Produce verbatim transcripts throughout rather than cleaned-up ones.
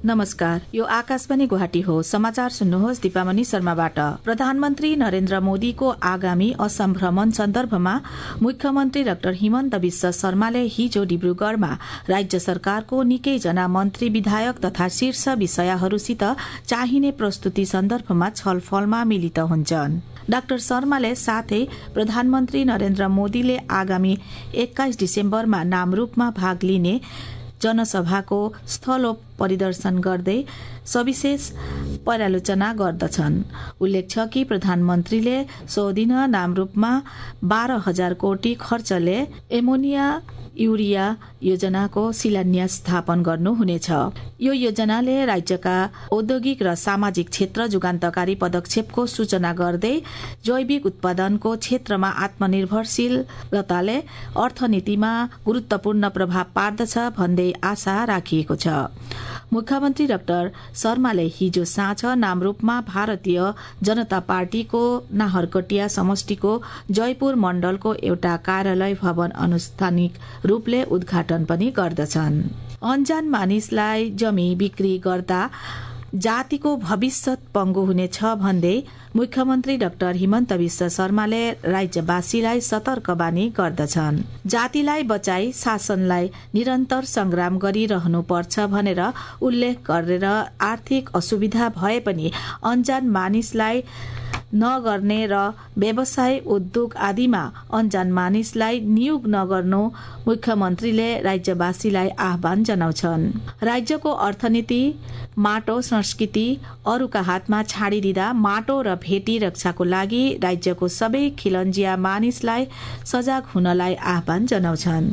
नमस्कार, यो आकाशवाणी गुवाहाटी हो। समाचार सुन्नुहोस् दीपामणि शर्माबाट। प्रधानमन्त्री नरेन्द्र मोदीको आगामी असम भ्रमण सन्दर्भमा मुख्यमन्त्री डाक्टर हिमन्त विश्व शर्माले हिजो डिब्रुगढ़मा राज्य सरकारको निकैजना मन्त्री विधायक तथा शीर्ष विषयहरूसित चाहिने प्रस्तुति सन्दर्भमा छलफलमा मिलित हुन्छन्। डाक्टर शर्माले साथै प्रधानमन्त्री नरेन्द्र मोदीले आगामी एक्काइस डिसेम्बरमा नामरूपमा भाग लिने जनसभाको स्थल परिदर्शन गर्दै सविशेष पर्यालोचना गर्दछन्। उल्लेख छ कि प्रधानमन्त्रीले सो दिन नामरूपमा बाह्र हजार कोटी खर्चले एमोनिया युरिया योजनाको शिलान्यास स्थापन गर्नुहुनेछ। यो योजनाले राज्यका औद्योगिक र सामाजिक क्षेत्र जुगान्तकारी पदक्षेपको सूचना गर्दै जैविक उत्पादनको क्षेत्रमा आत्मनिर्भरशीलताले अर्थनीतिमा गुरूत्वपूर्ण प्रभाव पार्दछ भन्दै आशा राखिएको छ। मुख्यमन्त्री डाक्टर शर्माले हिजो साँझ नामरूपमा भारतीय जनता पार्टीको नाहरकटिया समष्टिको जयपुर मण्डलको एउटा कार्यालय भवन आनुষ্ঠাनिक रूपले उद्घाटन पनि गर्दछन्। अनजान मानिसलाई जमी बिक्री गर्दा जातिको भविष्य पंगु हुनेछ भन्दै मुख्यमन्त्री डाक्टर हिमन्त विश्व शर्माले राज्यवासीलाई सतर्क बानी गर्दछन्। जातिलाई बचाई शासनलाई निरन्तर संग्राम गरिरहनुपर्छ भनेर उल्लेख गरेर आर्थिक असुविधा भए पनि अनजान मानिसलाई नगर्ने र व्यवसाय उद्योग आदिमा अनजान मानिसलाई नियोग नगर्नु मुख्यमन्त्रीले राज्यवासीलाई आह्वान जनाउँछन्। राज्यको अर्थनीति माटो संस्कृति अरूका हातमा छाडिदिँदा माटो र भेटी रक्षाको लागि राज्यको सबै खिलन्जिया मानिसलाई सजाग हुनलाई आह्वान जनाउँछन्।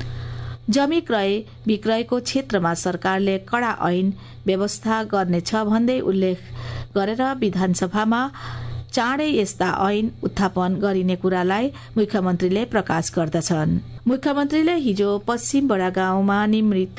जमी क्रय विक्रयको क्षेत्रमा सरकारले कड़ा ऐन व्यवस्था गर्नेछ भन्दै उल्लेख गरेर विधानसभामा चाँडै यस्ता ऐन उत्थापन गरिने कुरालाई मुख्यमन्त्रीले प्रकाश गर्दछन्। मुख्यमन्त्रीले हिजो पश्चिम बडागाउँमा निर्मित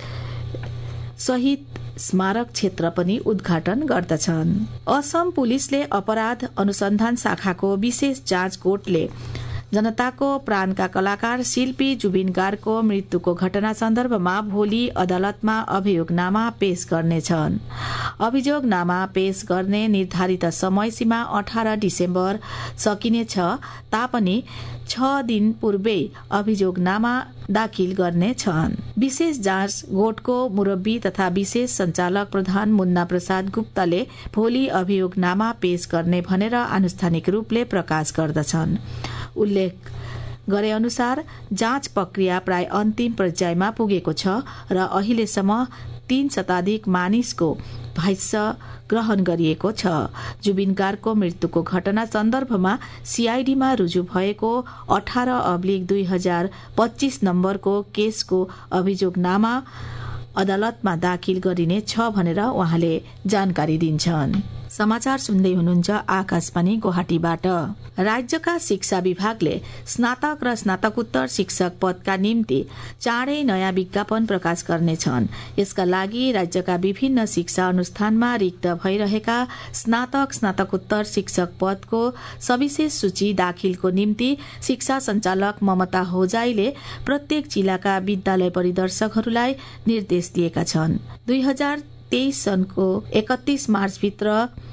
शहीद स्मारक क्षेत्र पनि उद्घाटन गर्दछन्। असम पुलिसले अपराध अनुसन्धान शाखाको विशेष जाँच कोर्टले जनताको प्राणका कलाकार शिल्पी जुबिन गार्गको मृत्युको घटना सन्दर्भमा भोलि अदालतमा अभियोगनामा पेश गर्नेछन्। अभियोगनामा पेश गर्ने निर्धारित समय सीमा अठार डिसेम्बर सकिनेछ तापनि छ दिन पूर्वे अभियोगनामा दाखिल गर्नेछन्। विशेष जाँच गोठको मुरब्बी तथा विशेष संचालक प्रधान मुन्ना प्रसाद गुप्ताले भोलि अभियोगनामा पेश गर्ने भनेर आनुষ্ঠাनिक रूपले प्रकाश गर्दछन्। उल्लेख गरे अनुसार जाँच प्रक्रिया प्राय अन्तिम पर्यायमा पुगेको छ र अहिलेसम्म तीन शताधिक मानिसको भाष्य ग्रहण गरिएको छ। जुबिन गार्गको मृत्युको घटना सन्दर्भमा सीआईडीमा रुजु भएको अठार अब्लिक दुई हजार पच्चीस नम्बरको केसको अभियोगनामा अदालतमा दाखिल गरिने छ भनेर उहाँले जानकारी दिन्छन्। समाचार सुन्दै हुनुहुन्छ आकाशवाणी गुवाहाटीबाट। राज्यका शिक्षा विभागले स्नातक र स्नातकोत्तर शिक्षक पदका निम्ति चाँडै नयाँ विज्ञापन प्रकाश गर्नेछन्। यसका लागि राज्यका विभिन्न शिक्षा अनुष्ठानमा रिक्त भइरहेका स्नातक स्नातकोत्तर शिक्षक पदको सविशेष सूची दाखिलको निम्ति शिक्षा संचालक ममता होजाईले प्रत्येक जिल्लाका विद्यालय परिदर्शकहरूलाई निर्देश दिएका छन्। दुई हजार तेइस सनको एकतीस मार्च भित्र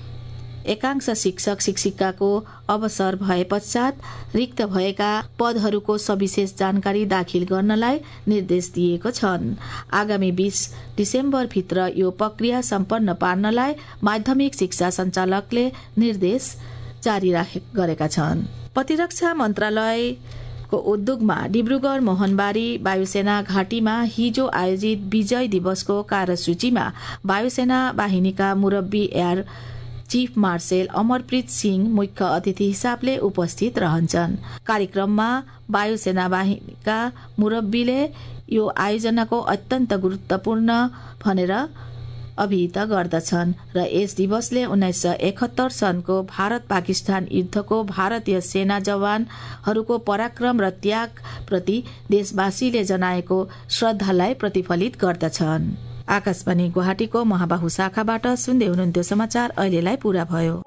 एकांश शिक्षक शिक्षिकाको अवसर भए पश्चात रिक्त भएका पदहरूको सविशेष जानकारी दाखिल गर्नलाई निर्देश दिएको छन्। आगामी बीस डिसेम्बर भित्र यो प्रक्रिया सम्पन्न पार्नलाई माध्यमिक शिक्षा संचालकले निर्देश जारी गरेका छन्। प्रतिरक्षा मन्त्रालय को उद्योगमा डिब्रुगढ़ मोहनबारी वायुसेना घाटीमा हिजो आयोजित विजय दिवसको कार्यसूचीमा वायुसेना वाहिनीका मुरब्बी air chief marshal Amarpreet Singh मुख्य अतिथि हिसाबले उपस्थित रहन्छन्। कार्यक्रममा वायुसेना वाहिनीका मुरब्बीले यो आयोजनाको अत्यन्त गुरुत्वपूर्ण भनेर अभिहित गर्दछन् र यस दिवसले उन्नाइस सय एकहत्तर सनको भारत पाकिस्तान युद्धको भारतीय सेना जवानहरूको पराक्रम र त्याग प्रति देशवासीले जनाएको श्रद्धालाई प्रतिफलित गर्दछन्। आकाशवाणी गुवाहाटीको महाबाहु शाखाबाट सुन्दै हुनुहुन्थ्यो। समाचार अहिलेलाई पूरा भयो।